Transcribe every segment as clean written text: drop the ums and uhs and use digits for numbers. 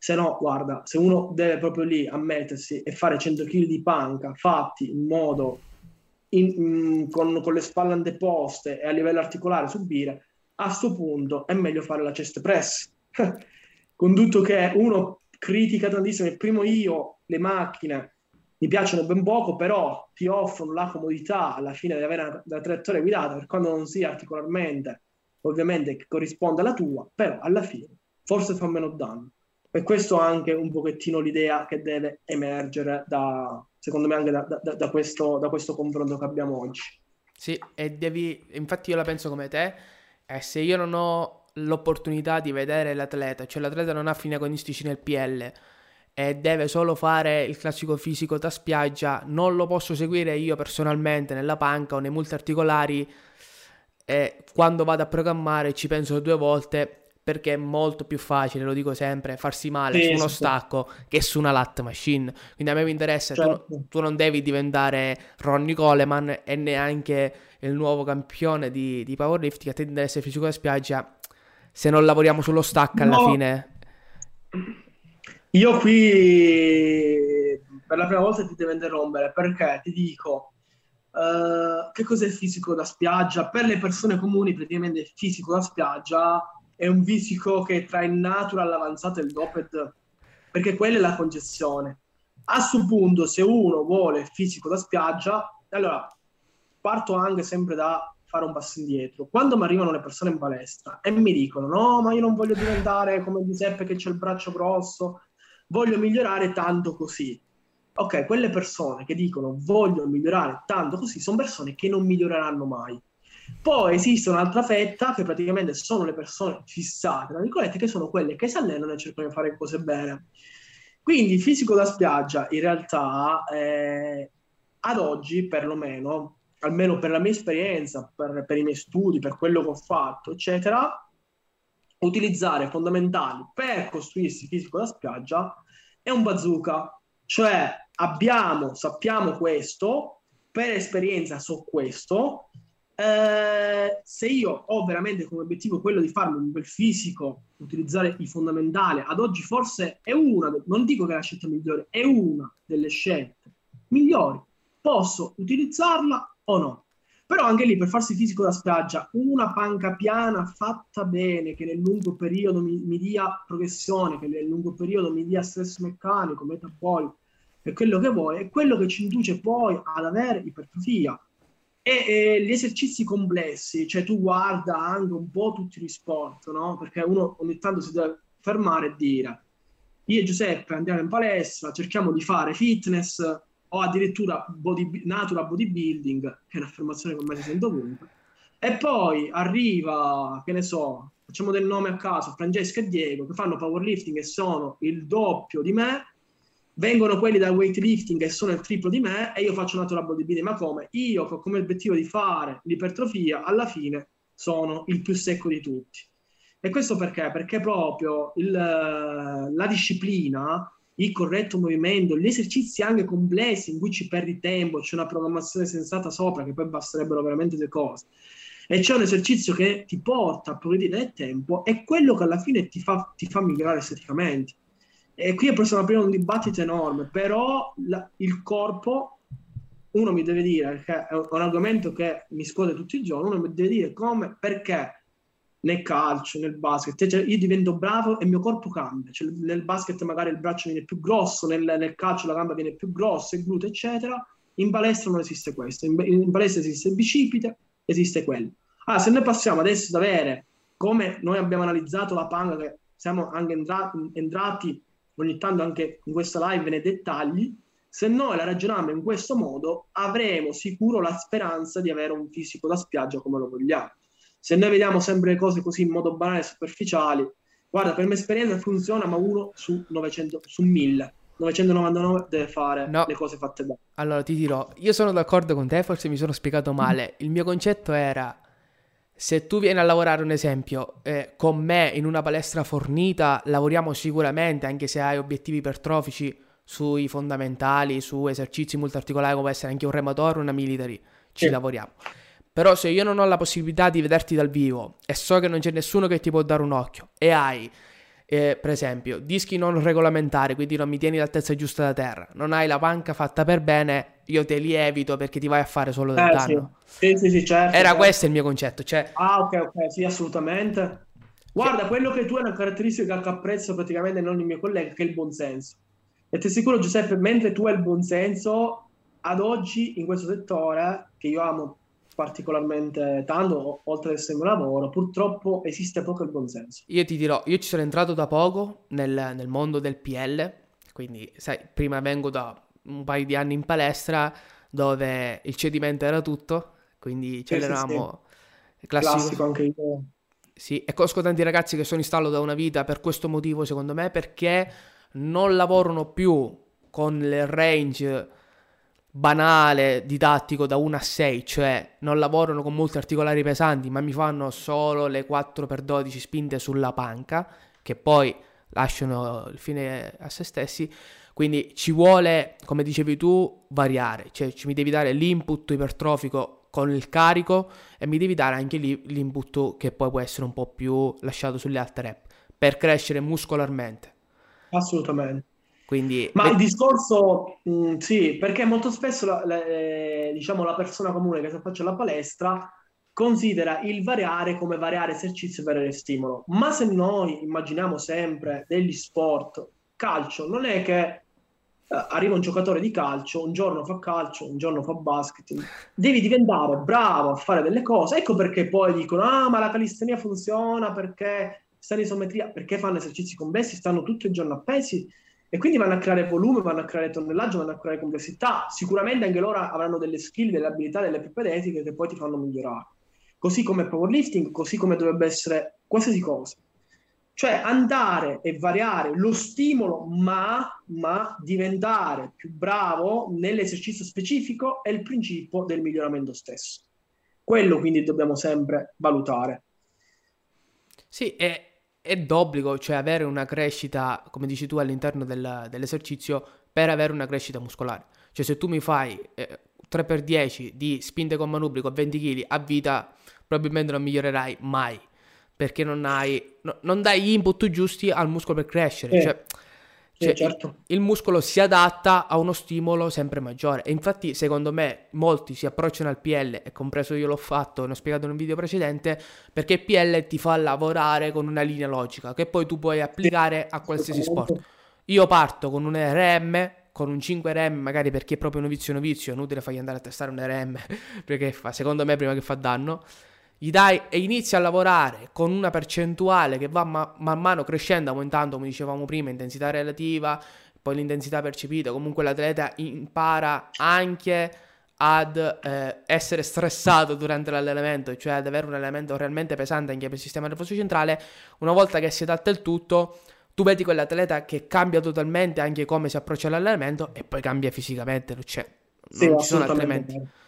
Se no, guarda, se uno deve proprio lì ammettersi e fare 100 kg di panca fatti in modo con le spalle anteposte e a livello articolare subire, a sto punto è meglio fare la chest press. Con tutto che uno critica tantissimo, il primo io, le macchine mi piacciono ben poco, però ti offrono la comodità alla fine di avere una traiettoria guidata per quando non sia articolarmente, ovviamente, che corrisponde alla tua, però alla fine forse fa meno danno. E questo è anche un pochettino l'idea che deve emergere secondo me, anche da questo confronto che abbiamo oggi. Sì, infatti io la penso come te, e se io non ho l'opportunità di vedere l'atleta, cioè l'atleta non ha fini agonistici nel PL e deve solo fare il classico fisico da spiaggia, non lo posso seguire io personalmente nella panca o nei multiarticolari, e quando vado a programmare ci penso due volte, perché è molto più facile, lo dico sempre, farsi male su Sì, uno sì, sì, stacco che su una lat machine. Quindi a me mi interessa, certo. tu non devi diventare Ronnie Coleman e neanche il nuovo campione di powerlifting, a te interessa il fisico da spiaggia, se non lavoriamo sullo stack alla No, fine. io qui per la prima volta ti devo interrompere perché ti dico che cos'è il fisico da spiaggia? Per le persone comuni, praticamente il fisico da spiaggia è un fisico che tra il natural, l'avanzato e il doped, perché quella è la concessione. A sto punto, se uno vuole il fisico da spiaggia, allora parto anche sempre da fare un passo indietro. Quando mi arrivano le persone in palestra e mi dicono: no, ma io non voglio diventare come Giuseppe che c'è il braccio grosso, voglio migliorare tanto così. Ok, quelle persone che dicono voglio migliorare tanto così sono persone che non miglioreranno mai. Poi esiste un'altra fetta che praticamente sono le persone fissate, tra virgolette, che sono quelle che si allenano e cercano di fare cose bene. Quindi il fisico da spiaggia in realtà ad oggi perlomeno, almeno per la mia esperienza, per i miei studi, per quello che ho fatto, eccetera, utilizzare fondamentali per costruirsi il fisico da spiaggia è un bazooka, cioè sappiamo questo, per esperienza so questo, se io ho veramente come obiettivo quello di farmi un bel fisico, utilizzare i fondamentali, ad oggi forse è una, non dico che è la scelta migliore, è una delle scelte migliori, posso utilizzarla o no? Però anche lì per farsi fisico da spiaggia, una panca piana fatta bene, che nel lungo periodo mi dia progressione, che nel lungo periodo mi dia stress meccanico, metabolico, e quello che vuoi, è quello che ci induce poi ad avere ipertrofia. E gli esercizi complessi, cioè tu guarda anche un po' tutti gli sport, no? Perché uno ogni tanto si deve fermare e dire, io e Giuseppe andiamo in palestra, cerchiamo di fare fitness o addirittura natural bodybuilding, che è un'affermazione che ormai si sente ovunque, e poi arriva, che ne so, facciamo del nome a caso, Francesca e Diego, che fanno powerlifting e sono il doppio di me, vengono quelli da weightlifting che sono il triplo di me e io faccio natural bodybuilding. Ma come? Io ho come obiettivo di fare l'ipertrofia, alla fine sono il più secco di tutti. E questo perché? Perché proprio la disciplina, il corretto movimento, gli esercizi anche complessi in cui ci perdi tempo, c'è una programmazione sensata sopra, che poi basterebbero veramente due cose. E c'è un esercizio che ti porta a progredire nel tempo, è quello che alla fine ti fa migliorare esteticamente. E qui possiamo aprire un dibattito enorme, però il corpo, uno mi deve dire, che è un argomento che mi scuote tutti i giorni, uno mi deve dire come, perché nel calcio, nel basket, cioè io divento bravo e il mio corpo cambia, cioè, nel basket magari il braccio viene più grosso, nel calcio la gamba viene più grossa, il gluteo eccetera, in palestra non esiste questo, in palestra esiste il bicipite, esiste quello. Ah, se noi passiamo adesso ad avere, come noi abbiamo analizzato la panca, che siamo anche entrati ogni tanto anche in questa live nei dettagli, se noi la ragioniamo in questo modo, avremo sicuro la speranza di avere un fisico da spiaggia come lo vogliamo. Se noi vediamo sempre le cose così in modo banale e superficiali, guarda, per mia esperienza funziona, ma uno su 900, su 1000. 999 deve fare le No, cose fatte bene. allora ti dirò, io sono d'accordo con te, forse mi sono spiegato male. Il mio concetto era: se tu vieni a lavorare, un esempio, con me in una palestra fornita, lavoriamo sicuramente, anche se hai obiettivi ipertrofici, sui fondamentali, su esercizi multiarticolari, come può essere anche un rematore o una military, ci Sì. lavoriamo. Però se io non ho la possibilità di vederti dal vivo e so che non c'è nessuno che ti può dare un occhio e hai per esempio, dischi non regolamentari, quindi non mi tieni l'altezza giusta da terra, non hai la panca fatta per bene, io te li evito perché ti vai a fare solo del Sì. danno. Sì, sì, sì, certo, Era questo certo. il mio concetto, cioè, Ah, ok, ok, sì, assolutamente. cioè, Guarda, quello che tu hai una caratteristica che apprezzo praticamente non il mio collega, che è il buonsenso. E ti assicuro, Giuseppe, mentre tu hai il buonsenso, ad oggi in questo settore, che io amo particolarmente tanto, oltre ad essere un lavoro, purtroppo esiste poco il buonsenso. io ti dirò, io ci sono entrato da poco nel mondo del PL, quindi sai, prima vengo da un paio di anni in palestra dove il cedimento era tutto, quindi Sì, sì, sì, c'eravamo il classico. classico anche io. Sì, e conosco tanti ragazzi che sono in stallo da una vita per questo motivo, secondo me, perché non lavorano più con il range banale, didattico da 1 a 6, cioè non lavorano con molti articolari pesanti, ma mi fanno solo le 4x12 spinte sulla panca, che poi lasciano il fine a se stessi. Quindi ci vuole, come dicevi tu, variare, cioè mi devi dare l'input ipertrofico con il carico e mi devi dare anche lì l'input che poi può essere un po' più lasciato sulle altre rep per crescere muscolarmente. Assolutamente. Quindi, Ma il discorso, sì, perché molto spesso diciamo, la persona comune che si affaccia alla palestra considera il variare come variare esercizio e variare stimolo. Ma se noi immaginiamo sempre degli sport, calcio, non è che arriva un giocatore di calcio, un giorno fa calcio, un giorno fa basket, devi diventare bravo a fare delle cose. Ecco perché poi dicono, ah, ma la calistenia funziona perché stanno in isometria, perché fanno esercizi complessi, stanno tutto il giorno appesi e quindi vanno a creare volume, vanno a creare tonnellaggio, vanno a creare complessità. Sicuramente anche loro avranno delle skill, delle abilità, delle propedeutiche che poi ti fanno migliorare. Così come powerlifting, così come dovrebbe essere qualsiasi cosa. Cioè andare e variare lo stimolo, ma diventare più bravo nell'esercizio specifico è il principio del miglioramento stesso. Quello quindi dobbiamo sempre valutare. sì, è d'obbligo, cioè avere una crescita, come dici tu, all'interno dell'esercizio per avere una crescita muscolare. Cioè se tu mi fai 3x10 di spinte con manubrio con 20 kg a vita, probabilmente non migliorerai mai, perché non dai gli input giusti al muscolo per crescere. Sì, sì, Cioè, certo. il muscolo si adatta a uno stimolo sempre maggiore. E infatti, secondo me, molti si approcciano al PL, e compreso io l'ho fatto, ne ho spiegato in un video precedente, perché il PL ti fa lavorare con una linea logica che poi tu puoi Sì, applicare a qualsiasi sport. assolutamente. Io parto con un RM, con un 5 RM, magari perché è proprio novizio, è inutile fargli andare a testare un RM, perché fa, secondo me, prima che fa danno. Gli dai e inizi a lavorare con una percentuale che va man mano crescendo, aumentando, come dicevamo prima, intensità relativa, poi l'intensità percepita. Comunque l'atleta impara anche ad essere stressato durante l'allenamento, cioè ad avere un allenamento realmente pesante anche per il sistema nervoso centrale. Una volta che si adatta il tutto, tu vedi quell'atleta che cambia totalmente anche come si approccia all'allenamento e poi cambia fisicamente, cioè, Sì, non ci sono assolutamente altrimenti. vero.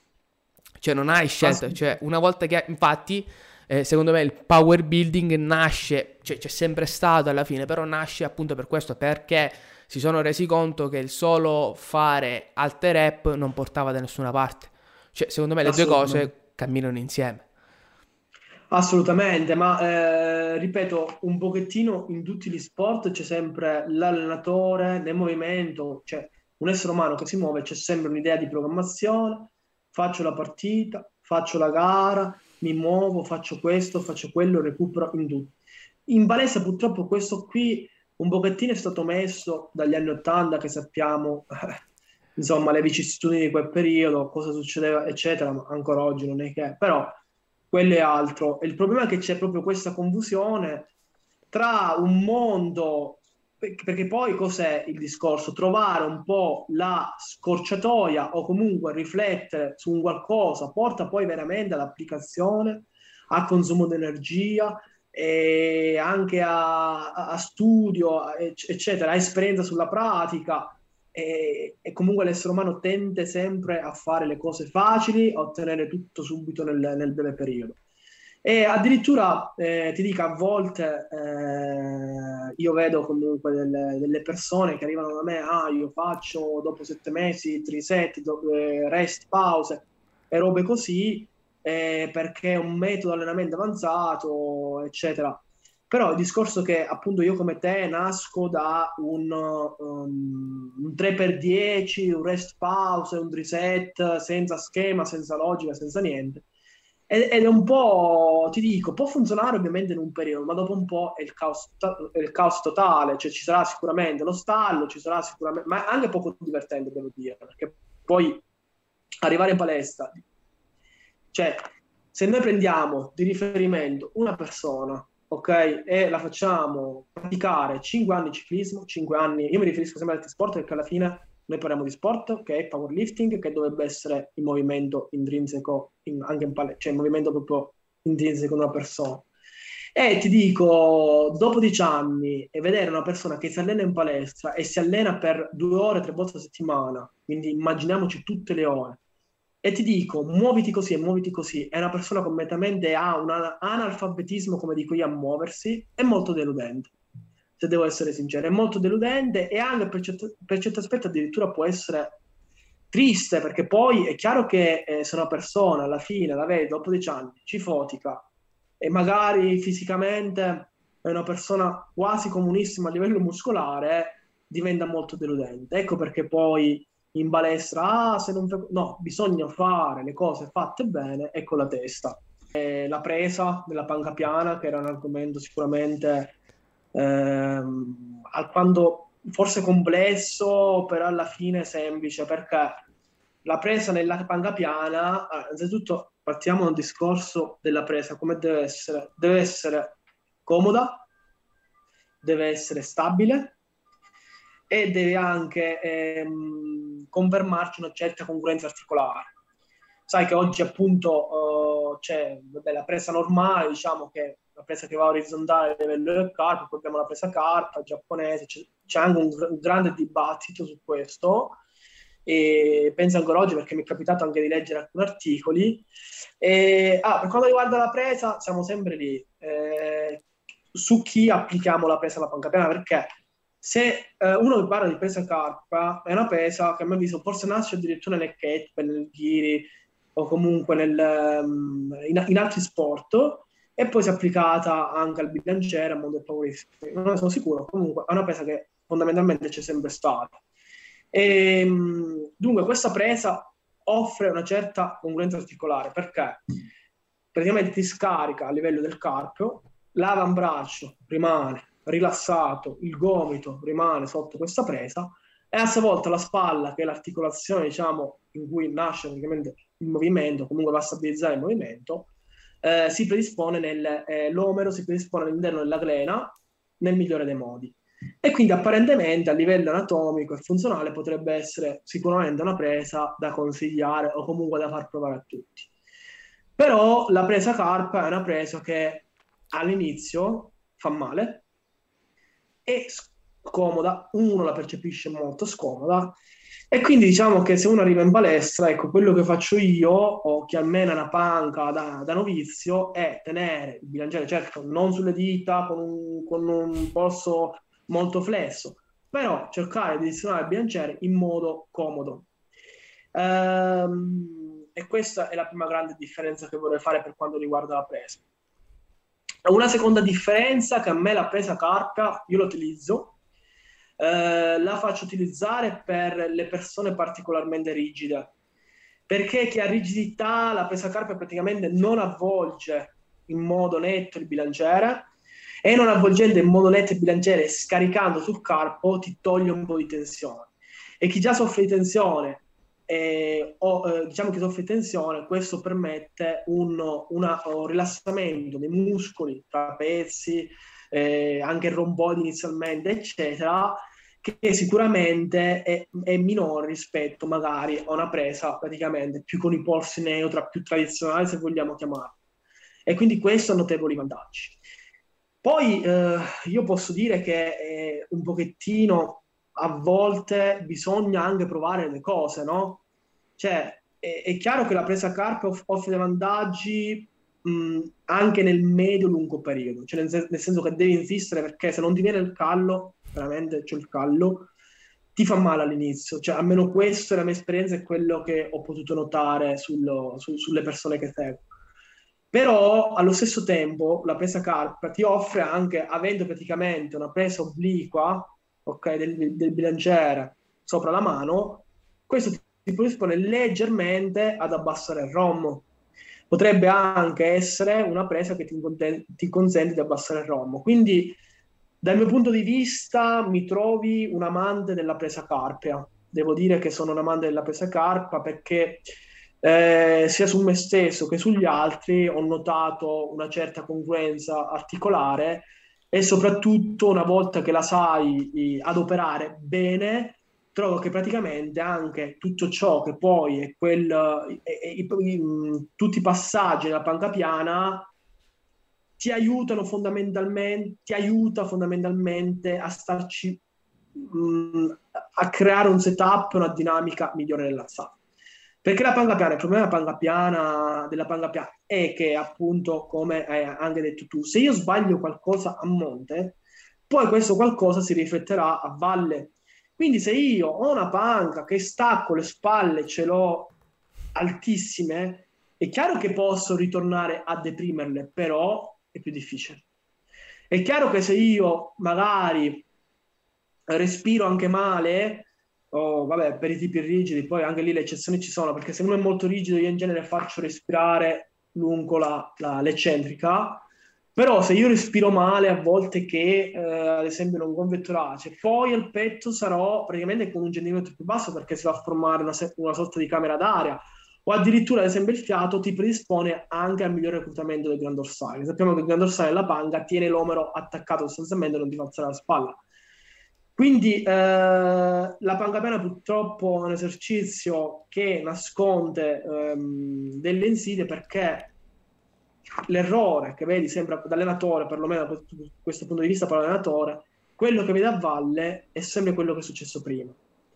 Cioè non hai scelta, cioè Assolutamente. una volta che infatti secondo me il power building nasce, cioè c'è sempre stato alla fine, però nasce appunto per questo, perché si sono resi conto che il solo fare alte rep non portava da nessuna parte. Cioè secondo me le due Assolutamente. cose camminano insieme. Assolutamente, ma ripeto, un pochettino in tutti gli sport c'è sempre l'allenatore nel movimento, cioè un essere umano che si muove, c'è sempre un'idea di programmazione, faccio la partita, faccio la gara, mi muovo, faccio questo, faccio quello, recupero in tutto. In palestra purtroppo questo qui un pochettino è stato messo dagli anni Ottanta, che sappiamo, insomma, le vicissitudini di quel periodo, cosa succedeva, eccetera, ma ancora oggi non è che... Però quello è altro. E il problema è che c'è proprio questa confusione tra un mondo, perché poi cos'è il discorso? Trovare un po' la scorciatoia o comunque riflettere su un qualcosa porta poi veramente all'applicazione, a consumo di energia e anche a studio, eccetera, a esperienza sulla pratica. E comunque l'essere umano tende sempre a fare le cose facili, a ottenere tutto subito nel breve periodo. E addirittura ti dico, a volte io vedo comunque delle persone che arrivano da me, ah, io faccio dopo 7 mesi, reset, rest, pause e robe così, perché è un metodo di allenamento avanzato, eccetera. Però il discorso che appunto io come te nasco da un 3x10, un rest pause, un reset senza schema, senza logica, senza niente. Ed è un po', ti dico, può funzionare ovviamente in un periodo, ma dopo un po' è il caos totale, cioè ci sarà sicuramente lo stallo, ci sarà sicuramente, ma anche poco divertente, devo dire, perché poi arrivare in palestra, cioè se noi prendiamo di riferimento una persona, ok, e la facciamo praticare 5 anni di ciclismo, 5 anni, io mi riferisco sempre al sport perché alla fine noi parliamo di sport, che è powerlifting, che dovrebbe essere il movimento intrinseco, anche in cioè il movimento proprio intrinseco di una persona. E ti dico, dopo 10 anni, e vedere una persona che si allena in palestra e si allena per 2 ore, 3 volte a settimana, quindi immaginiamoci tutte le ore, e ti dico, muoviti così e muoviti così, è una persona completamente ha un analfabetismo, come dico io, a muoversi, è molto deludente, se devo essere sincero, è molto deludente e anche per certi aspetti addirittura può essere triste, perché poi è chiaro che se una persona alla fine, la vedi, dopo 10 anni, ci fotica e magari fisicamente è una persona quasi comunissima a livello muscolare, diventa molto deludente. Ecco perché poi in palestra, se non no, bisogna fare le cose fatte bene e con la testa. La presa della panca piana, che era un argomento sicuramente alquanto forse complesso, però alla fine semplice, perché la presa nella panca piana, innanzitutto partiamo dal discorso della presa, come deve essere comoda, deve essere stabile e deve anche confermarci una certa congruenza articolare. Sai che oggi appunto c'è la presa normale, diciamo che la presa che va orizzontale a livello del carpo, poi abbiamo la presa carpa giapponese, c'è anche un grande dibattito su questo, e penso ancora oggi perché mi è capitato anche di leggere alcuni articoli. Per quanto riguarda la presa, siamo sempre lì. Su chi applichiamo la presa alla panca piana, perché se uno parla di presa carpa, è una presa che a mio avviso forse nasce addirittura nel kettlebell, nel giri o comunque in altri sport, e poi si è applicata anche al bilanciere, al mondo del powerlifting. Non ne sono sicuro, comunque è una presa che fondamentalmente c'è sempre stata. Dunque questa presa offre una certa congruenza articolare perché praticamente ti scarica a livello del carpio, l'avambraccio rimane rilassato, il gomito rimane sotto questa presa e a sua volta la spalla, che è l'articolazione diciamo in cui nasce praticamente il movimento, comunque va a stabilizzare il movimento, si predispone l'omero si predispone all'interno della glena nel migliore dei modi. E quindi apparentemente a livello anatomico e funzionale potrebbe essere sicuramente una presa da consigliare o comunque da far provare a tutti. Però la presa carpa è una presa che all'inizio fa male, è scomoda, uno la percepisce molto scomoda e quindi diciamo che se uno arriva in palestra, ecco, quello che faccio io o chi almeno una panca da novizio è tenere il bilanciere, certo non sulle dita con un polso molto flesso, però cercare di distinguere il bilanciere in modo comodo. E questa è la prima grande differenza che vorrei fare per quanto riguarda la presa. Una seconda differenza che a me la presa carpa, io la utilizzo, la faccio utilizzare per le persone particolarmente rigide, perché chi ha rigidità, la presa carpa praticamente non avvolge in modo netto il bilanciere e non avvolgendo in modo netto il bilanciere, scaricando sul carpo, ti toglie un po' di tensione. E chi già soffre di tensione diciamo che soffre di tensione, questo permette un rilassamento dei muscoli, trapezi, anche il romboide inizialmente, eccetera, che sicuramente è minore rispetto magari a una presa praticamente più con i polsi neutra, più tradizionale se vogliamo chiamarla. E quindi questo ha notevoli vantaggi. Poi io posso dire che un pochettino a volte bisogna anche provare le cose, no? Cioè, è chiaro che la presa carpa offre dei vantaggi anche nel medio-lungo periodo, cioè nel senso che devi insistere perché se non ti viene il callo, veramente c'è il callo, ti fa male all'inizio. Cioè, almeno questa è la mia esperienza e quello che ho potuto notare sulle persone che seguo. Però allo stesso tempo la presa carpa ti offre anche, avendo praticamente una presa obliqua, ok, del bilanciere sopra la mano, questo ti predispone leggermente ad abbassare il rombo. Potrebbe anche essere una presa che ti consente di abbassare il rombo. Quindi, dal mio punto di vista, mi trovi un amante della presa carpia. Devo dire che sono un amante della presa carpa perché sia su me stesso che sugli altri ho notato una certa congruenza articolare e soprattutto una volta che la sai adoperare bene, trovo che praticamente anche tutto ciò che poi è tutti i passaggi della panca piana ti aiuta fondamentalmente a starci, a creare un setup, una dinamica migliore nell'alzata. Perché la panca piana, il problema della panca piana è che appunto, come hai anche detto tu, se io sbaglio qualcosa a monte, poi questo qualcosa si rifletterà a valle. Quindi se io ho una panca che stacco le spalle, ce l'ho altissime, è chiaro che posso ritornare a deprimerle, però è più difficile. È chiaro che se io magari respiro anche male, o vabbè, per i tipi rigidi, poi anche lì le eccezioni ci sono, perché se uno è molto rigido io in genere faccio respirare lungo l'eccentrica, però se io respiro male a volte che ad esempio non gonfio torace, poi al petto sarò praticamente con un centimetro più basso perché si va a formare una sorta di camera d'aria, o addirittura ad esempio il fiato ti predispone anche al miglior reclutamento del gran dorsale. Sappiamo che il gran dorsale della panca tiene l'omero attaccato sostanzialmente e non ti fa alzare la spalla. Quindi la panca piana purtroppo è un esercizio che nasconde delle insidie perché l'errore che vedi sempre da allenatore, perlomeno da questo punto di vista per l'allenatore, quello che vede a valle è sempre quello che è successo prima.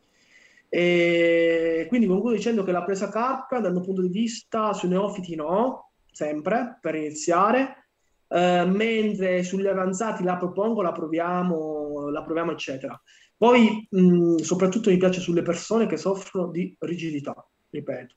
E quindi concludo dicendo che la presa carpa dal mio punto di vista sui neofiti no, sempre per iniziare, mentre sugli avanzati la propongo, la proviamo eccetera. Poi soprattutto mi piace sulle persone che soffrono di rigidità, ripeto.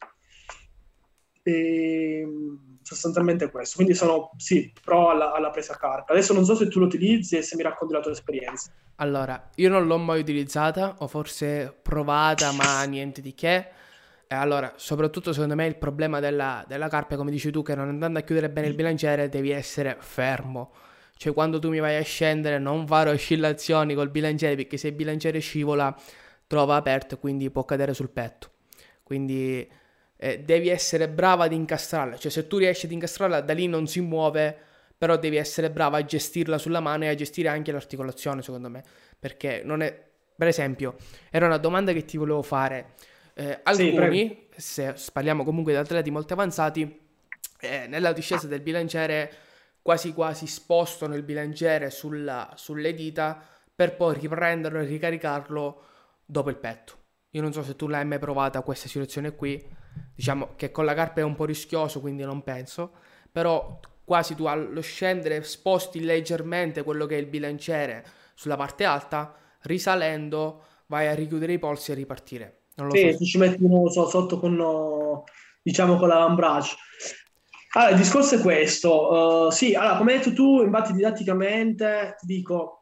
E, sostanzialmente questo, quindi sono sì, pro alla presa carpa. Adesso non so se tu lo utilizzi e se mi racconti la tua esperienza. Allora, io non l'ho mai utilizzata, o forse provata, ma niente di che. E allora, soprattutto secondo me il problema della carpa, come dici tu, che non andando a chiudere bene il bilanciere, devi essere fermo. Cioè, quando tu mi vai a scendere, non fare oscillazioni col bilanciere, perché se il bilanciere scivola, trova aperto e quindi può cadere sul petto. Quindi devi essere brava ad incastrarla. Cioè, se tu riesci ad incastrarla, da lì non si muove, però devi essere brava a gestirla sulla mano e a gestire anche l'articolazione, secondo me, perché non è, per esempio, era una domanda che ti volevo fare. Alcuni, se parliamo comunque di atleti molto avanzati, nella discesa del bilanciere quasi quasi spostano il bilanciere sulle dita per poi riprenderlo e ricaricarlo dopo il petto. Io non so se tu l'hai mai provata questa situazione qui, diciamo che con la carpa è un po' rischioso, quindi non penso, però quasi tu allo scendere sposti leggermente quello che è il bilanciere sulla parte alta, risalendo vai a richiudere i polsi e ripartire. Non lo so. Sì, tu ci metti uno sotto con, diciamo, con l'avambraccio. Allora, il discorso è questo. Sì, allora, come hai detto tu, infatti didatticamente, ti dico,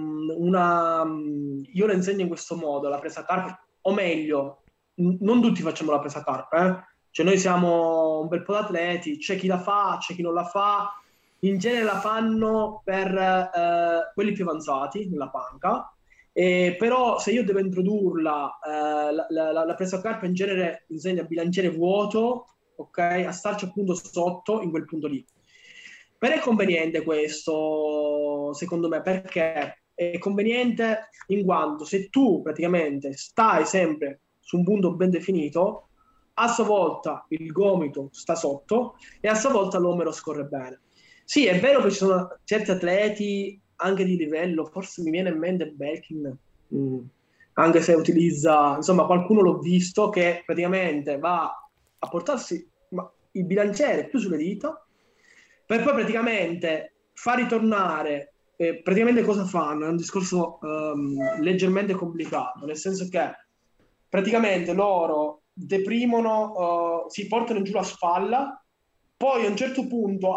io lo insegno in questo modo, la presa carpa, o meglio, non tutti facciamo la presa carpa, eh? Cioè noi siamo un bel po' di atleti, c'è chi la fa, c'è chi non la fa, in genere la fanno per quelli più avanzati nella panca, però se io devo introdurla, la presa a carpa in genere insegna bilanciere vuoto, ok? A starci appunto sotto in quel punto lì. Per è conveniente questo, secondo me, perché è conveniente in quanto se tu praticamente stai sempre su un punto ben definito, a sua volta il gomito sta sotto e a sua volta l'omero scorre bene. Sì, è vero che ci sono certi atleti anche di livello, forse mi viene in mente Belkin, anche se utilizza, insomma, qualcuno l'ho visto che praticamente va a portarsi il bilanciere più sulle dita per poi praticamente far ritornare, praticamente cosa fanno? È un discorso leggermente complicato, nel senso che praticamente loro deprimono, si portano in giù la spalla, Poi a un certo punto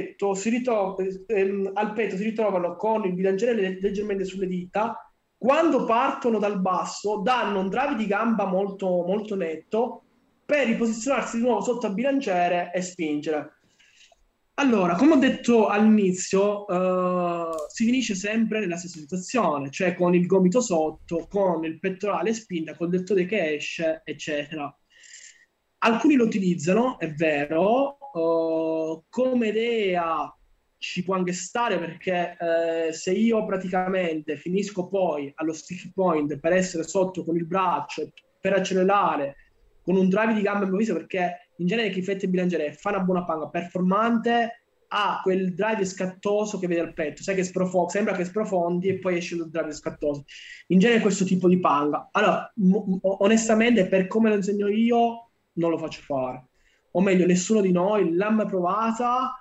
al petto si ritrovano con il bilanciere leggermente sulle dita. Quando partono dal basso, danno un drive di gamba molto, molto netto per riposizionarsi di nuovo sotto al bilanciere e spingere. Allora, come ho detto all'inizio, si finisce sempre nella stessa situazione, cioè con il gomito sotto, con il pettorale spinta, col deltoide che esce, eccetera. Alcuni lo utilizzano, è vero, come idea ci può anche stare perché se io praticamente finisco poi allo stick point per essere sotto con il braccio, per accelerare con un drive di gamma improvviso, perché in genere chi fette bilanciere fa una buona panga performante, ha quel drive scattoso che vede al petto, sai che sembra che sprofondi e poi esce il drive scattoso. In genere questo tipo di panga. Allora, onestamente, per come lo insegno io, non lo faccio fare. O meglio, nessuno di noi l'ha mai provata,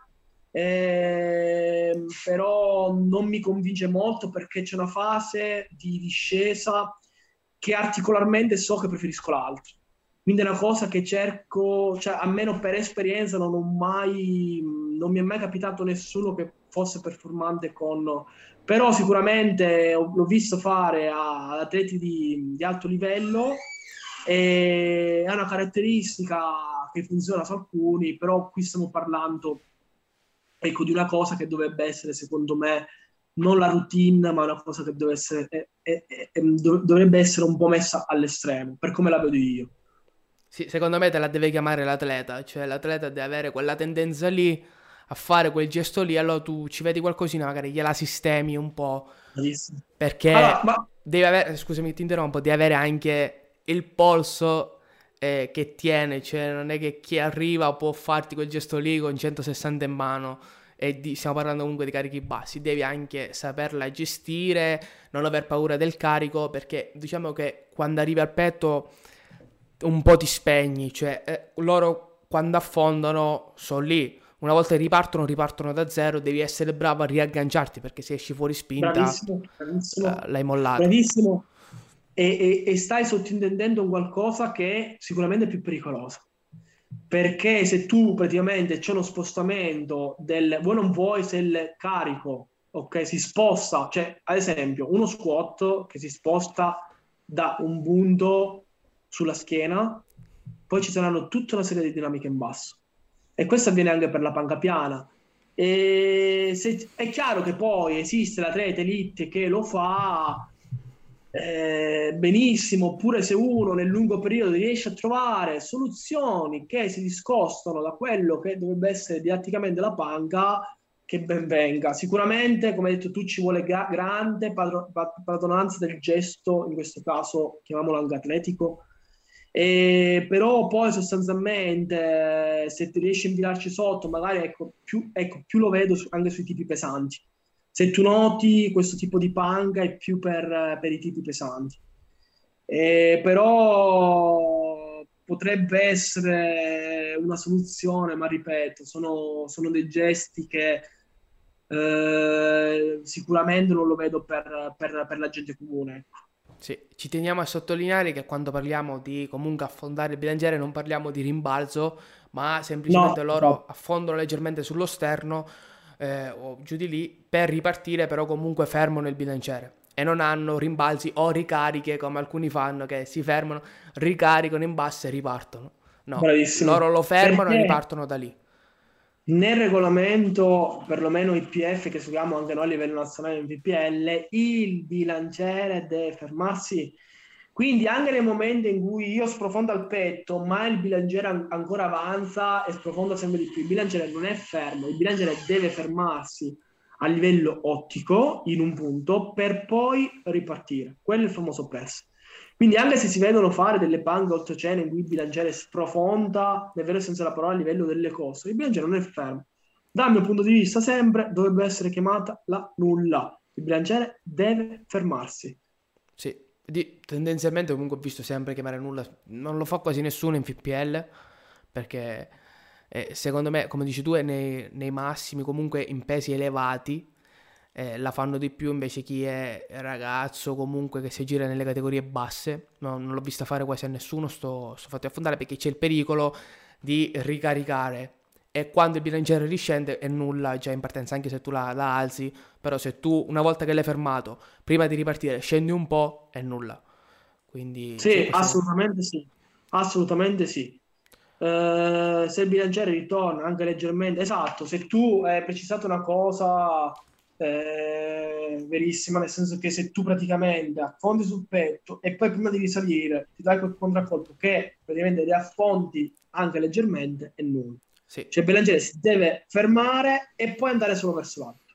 però non mi convince molto perché c'è una fase di discesa che articolarmente so che preferisco l'altro. Quindi è una cosa che cerco, cioè almeno per esperienza non mi è mai capitato nessuno che fosse performante con... Però sicuramente l'ho visto fare ad atleti di alto livello e è una caratteristica che funziona su alcuni, però qui stiamo parlando, ecco, di una cosa che dovrebbe essere, secondo me, non la routine, ma una cosa che dovrebbe essere un po' messa all'estremo, per come la vedo io. Sì, secondo me te la deve chiamare l'atleta, cioè l'atleta deve avere quella tendenza lì a fare quel gesto lì, allora tu ci vedi qualcosina, magari gliela sistemi un po', Bravissimo. Allora, perché ma devi avere, scusami ti interrompo, devi avere anche il polso che tiene, cioè non è che chi arriva può farti quel gesto lì con 160 in mano e stiamo parlando comunque di carichi bassi, devi anche saperla gestire, non aver paura del carico, perché diciamo che quando arrivi al petto un po' ti spegni, cioè loro quando affondano sono lì, una volta che ripartono da zero, devi essere bravo a riagganciarti perché se esci fuori spinta bravissimo, bravissimo, l'hai mollato. bravissimo. E stai sottintendendo un qualcosa che è sicuramente più pericoloso. Perché se tu praticamente c'è uno spostamento vuoi non vuoi, se il carico, ok, si sposta, cioè ad esempio uno squat che si sposta da un punto sulla schiena, poi ci saranno tutta una serie di dinamiche in basso. E questo avviene anche per la panca piana. È chiaro che poi esiste l'atleta elite che lo fa benissimo, oppure se uno nel lungo periodo riesce a trovare soluzioni che si discostano da quello che dovrebbe essere didatticamente la panca, che ben venga. Sicuramente, come hai detto tu, ci vuole grande padronanza del gesto, in questo caso chiamiamolo anche atletico. Però poi sostanzialmente se ti riesci a infilarci sotto, magari più lo vedo anche sui tipi pesanti. Se tu noti, questo tipo di panga è più per i tipi pesanti. Però potrebbe essere una soluzione, ma ripeto, sono dei gesti che sicuramente non lo vedo per la gente comune. Ecco. Sì, ci teniamo a sottolineare che quando parliamo di comunque affondare il bilanciere non parliamo di rimbalzo, ma semplicemente No, loro esatto. affondano leggermente sullo sterno o giù di lì per ripartire, però comunque fermano il bilanciere e non hanno rimbalzi o ricariche come alcuni fanno che si fermano, ricaricano in basso e ripartono. No, Bravissimo. loro lo fermano e Perché ripartono da lì. nel regolamento, perlomeno IPF, che seguiamo anche noi a livello nazionale in PPL, il bilanciere deve fermarsi. Quindi anche nel momento in cui io sprofondo al petto, ma il bilanciere ancora avanza e sprofonda sempre di più, il bilanciere non è fermo, il bilanciere deve fermarsi a livello ottico in un punto per poi ripartire. Quello è il famoso press. Quindi anche se si vedono fare delle panche ottocene in cui il bilanciere sprofonda, nel vero senso della parola, a livello delle cose, il bilanciere non è fermo. Dal mio punto di vista sempre dovrebbe essere chiamata la nulla. Il bilanciere deve fermarsi. Sì, tendenzialmente comunque ho visto sempre chiamare nulla, non lo fa quasi nessuno in FPL perché secondo me, come dici tu, è nei massimi, comunque in pesi elevati, la fanno di più invece chi è ragazzo comunque che si gira nelle categorie basse, no, non l'ho vista fare quasi a nessuno, sto fatti affondare perché c'è il pericolo di ricaricare e quando il bilanciere riscende è nulla già in partenza, anche se tu la alzi, però se tu una volta che l'hai fermato, prima di ripartire, scendi un po', è nulla. Quindi c'è Sì, questa cosa. assolutamente sì, assolutamente sì. Se il bilanciere ritorna anche leggermente, esatto, se tu hai precisato una cosa verissima, nel senso che se tu praticamente affondi sul petto e poi prima di risalire ti dai quel contraccolpo che praticamente riaffondi anche leggermente, è nulla. Sì, Cioè il bilanciere si deve fermare e poi andare solo verso l'alto.